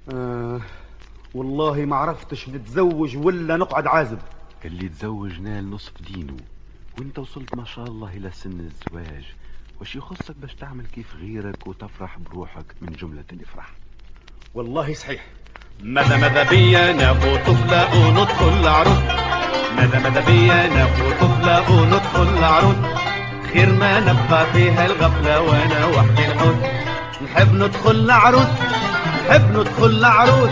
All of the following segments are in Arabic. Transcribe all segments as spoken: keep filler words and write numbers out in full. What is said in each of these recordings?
آه والله ما عرفتش نتزوج ولا نقعد عازب. اللي تزوج نال نصف دينه، وانت وصلت ما شاء الله الى سن الزواج، وش يخصك باش تعمل كيف غيرك وتفرح بروحك من جملة الافراح؟ والله صحيح. ماذا ماذا بيا ناخو طفلة وندخل العروس، ماذا ماذا بيا ناخو طفلة وندخل العروس، خير ما نبقى فيها الغفلة وانا وحدي الحوت. نحب ندخل العروس، نحب ندخل العروس.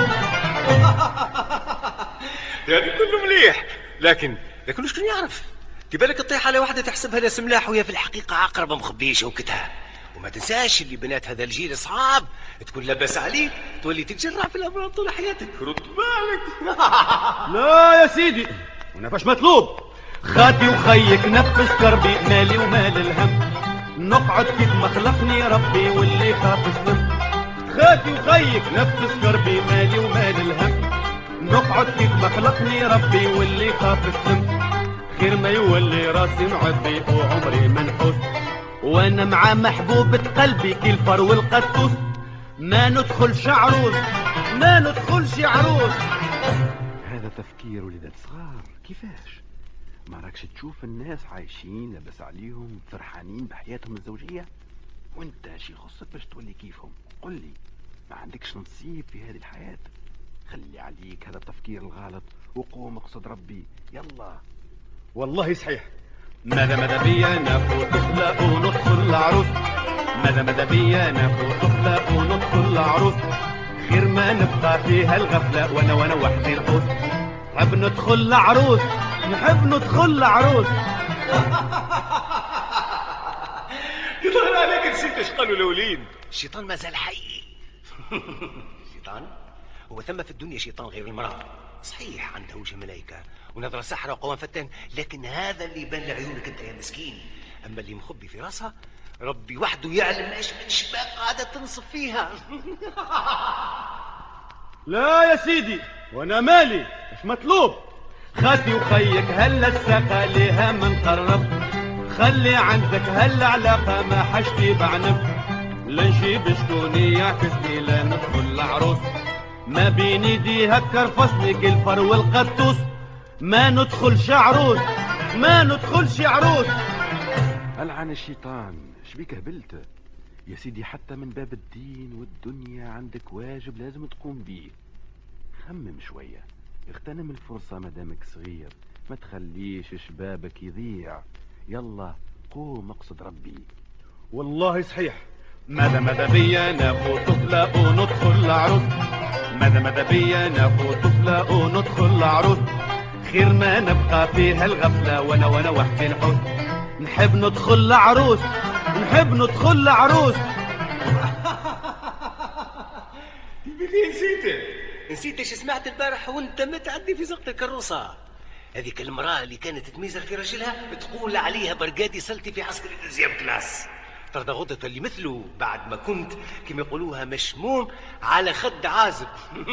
يعني كله مليح، لكن لكن شكون يعرف؟ تبالك تطيح على واحدة تحسبها ناس ملاح وهي في الحقيقة عقربة مخبية شوكتها. وما تنساش اللي بنات هذا الجيل صعاب، تكون لاباس عليك تولي تتجرع في الأمراض طول حياتك. رد بالك. لا يا سيدي، وانا فاش مطلوب؟ خاتي وخيك نفس كربي، مالي ومال الهم، نقعد كيف ما خلقني ربي واللي خاف سلم. خاتي وخيك نفس كربي، مالي ومال الهم، نقعد كيف ما خلقني ربي واللي خاف سلم. خير ما يولي راسي معبي وعمري منحوس، وانا مع محبوبة قلبي كي الفر والقطوس. ما ندخلش عروس، ما ندخلش عروس. هذا تفكير ولدات صغار. كيفاش ما راكش تشوف الناس عايشين لاباس عليهم فرحانين بحياتهم الزوجية، وانت شي يخصك باش تولي كيفهم؟ قل لي، ما عندكش نصيب في هذه الحياة؟ خلي عليك هذا التفكير الغلط وقوم اقصد ربي. يلا. والله صحيح. ماذا ماذا بيا ناخو طفلة وندخل العروس، ماذا ماذا بيا ناخو طفلة وندخل العروس، خير ما نبقى فيها الغفلة وانا وانا وحدي الحوت. نحب ندخل العروس، نحب ندخل العروس. يظهر عليك نسيت ايش قالوا الاولين. الشيطان ما زال حي. الشيطان هو ثم في الدنيا شيطان غير المرأة، صحيح عنده وجه ملائكة ونظرة سحرة وقوام فتان، لكن هذا اللي يبان لعيونك انت يا مسكين. اما اللي مخبي في راسها ربي وحده يعلم ايش من شباك قاعدة تنصف فيها. لا يا سيدي، وانا مالي ايش مطلوب؟ خاتي وخيك هلا الساقة ليها من قرب، خلي عندك هلا علاقة ما حشتي بعنب. لا نجيب شكوني يعكسني لا ندخل العروس، ما بين يديها كرفصني كالفر والقطوس. ما ندخلش عروس، ما ندخلش عروس. ألعن الشيطان، شبيك هبلت يا سيدي؟ حتى من باب الدين والدنيا عندك واجب لازم تقوم بيه. خمم شوية، اغتنم الفرصة مدامك صغير، ما تخليش شبابك يضيع. يلا قوم اقصد ربي. والله صحيح. ماذا ماذا بيا ناخو طفلة وندخل العروس، ماذا ماذا بيا ناخو طفلة وندخل العروس، خير ما نبقى فيها الغفلة وانا وانا وحدي الحوت. نحب ندخل العروس، نحب ندخل العروس. البدي نسيته، نسيت ايش سمعت البارح وانت متعدي في زقة الكروسة. هذيك المرأة اللي كانت تميزر في رجلها تقول عليها برقادي سلتي في عسكري الزياب كلاس. ترضى غدة اللي مثله بعد ما كنت كما يقولوها مشموم على خد عازب.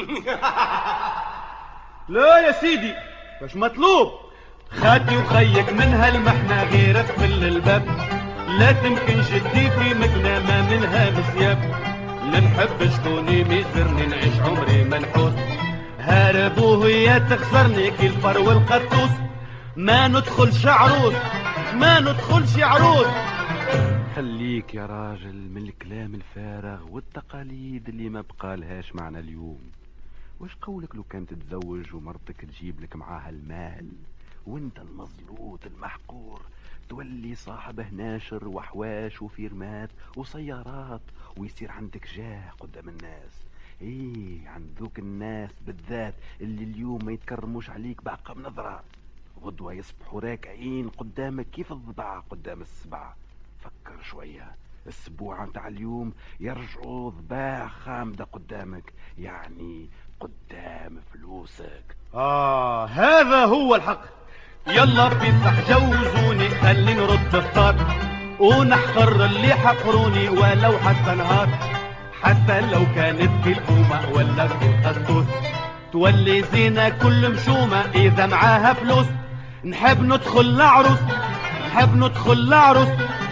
لا يا سيدي، مش مطلوب؟ خاتي وخيك من هالمحنة غير اقفل الباب، لا تمكن جدي في مكنة ما منها بثياب. لا نحب شكوني ميزرني نعيش عمري منحوس، هاربوه يا تخسرني كي الفر والقطوس. ما ندخلش عروس، ما ندخلش عروس. خليك يا راجل من الكلام الفارغ والتقاليد اللي ما بقالهاش معنى اليوم. وش قولك لو كانت تتزوج ومرتك تجيب لك معاها المال، وانت المزلوط المحقور تولي صاحبه ناشر وحواش وفيرمات وسيارات، ويصير عندك جاه قدام الناس. ايه عند ذوك الناس بالذات اللي اليوم ما يتكرموش عليك بعقب نظرة، غدوة يصبحوا راكعين قدامك كيف الضبع قدام السبع. فكر شوية، السبوع متاع اليوم يرجعوا ضباع خامدة قدامك، يعني قدام فلوسك. آه هذا هو الحق. يلا بيصح جوزوني خلي نرد الطار، ونحقر اللي حقروني ولو حتى نهار. حتى لو كانت في الحومة ولا في القسطوس، تولي زينة كل مشومة إذا معاها فلوس. نحب ندخل العروس، نحب ندخل العروس.